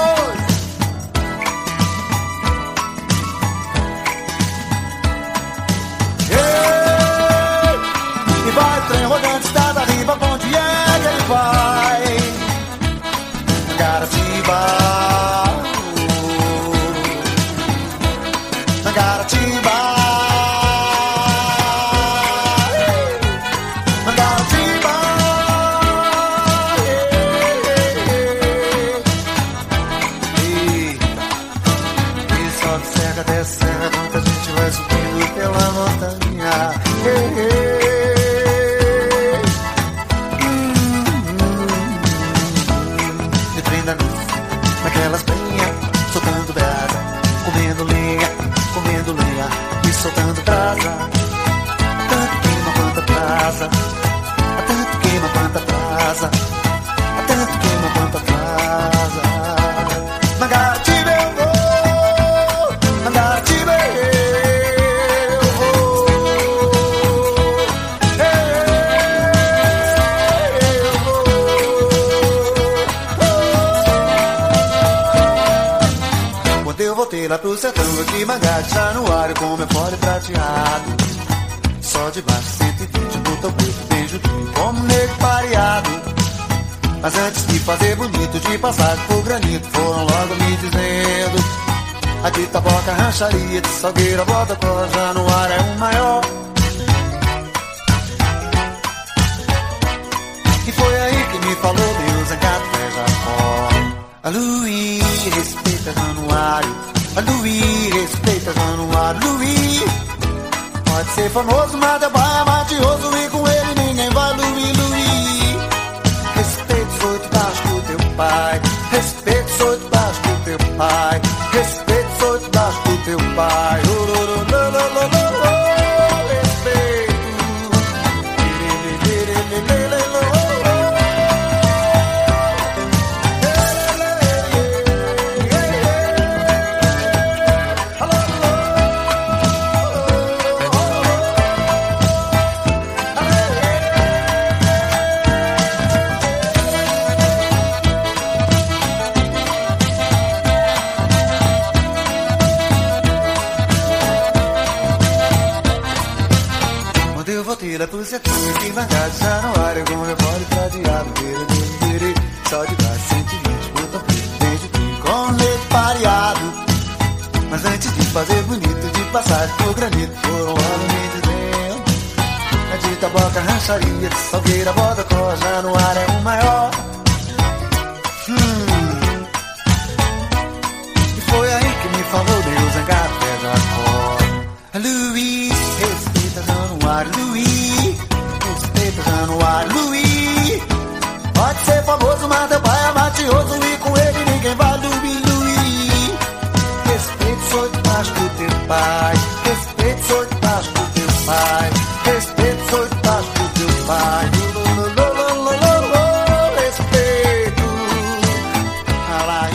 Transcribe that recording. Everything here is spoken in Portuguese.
E vai o trem rodando, estrada arriba, pra onde é que ele vai? Mangaratiba, Mangaratiba, Mangaratiba. E sobe serra, desce serra, muita gente vai subindo pela montanha. De trem da luz, naquelas penhas, soltando brasa, comendo lenha e soltando brasa. Tanto queima quanto atrasa, tanto queima quanto atrasa, tanto queima quanto atrasa. Mangaratiba eu vou, Mangaratiba eu vou, eu vou. Quando eu voltei lá pro sertão, aqui Mangaratiba já no ar, com meu fole prateado. Só de baixo 120, no topeiro, beijo duro, como negro pareado. Mas antes de fazer bonito, de passar por granito, foram logo me dizendo: a de Taboca, rancharia, de Salgueira, Bodocó, já no ar é o maior. E foi aí que me falou Deus, Zangado, Jacó. A Luí, respeita Januário. A Luí, respeita Januário. Luí pode ser famoso, mas é baia matioso, e com ele ninguém vai. Luí, Luí, respeita os oito baixos do teu pai. Respeita os oito baixos do teu pai. Respeita os oito baixos do teu pai. Tira pro setor, que Mangaratiba já no ar, eu com meu fole prateado. Só de baixo 120, botão preto, beijo duro, com leite pareado. Mas antes de fazer bonito, de passar por granito, foram logo me dizendo: a de Taboca, rancharia, de Salgueira, Bodocó, já no ar é o maior. E foi aí que me falou Deus, Zangado, Jacó. Luiz, respeita Januário, Luiz, respeita Januário, Luiz. Pode ser famoso, mas teu pai é matioso, e com ele ninguém vai. Luiz, Luiz, respeita os oito baixos do teu pai. Respeita os oito baixos do teu pai. Respeita os oito baixos do teu pai. Respeito.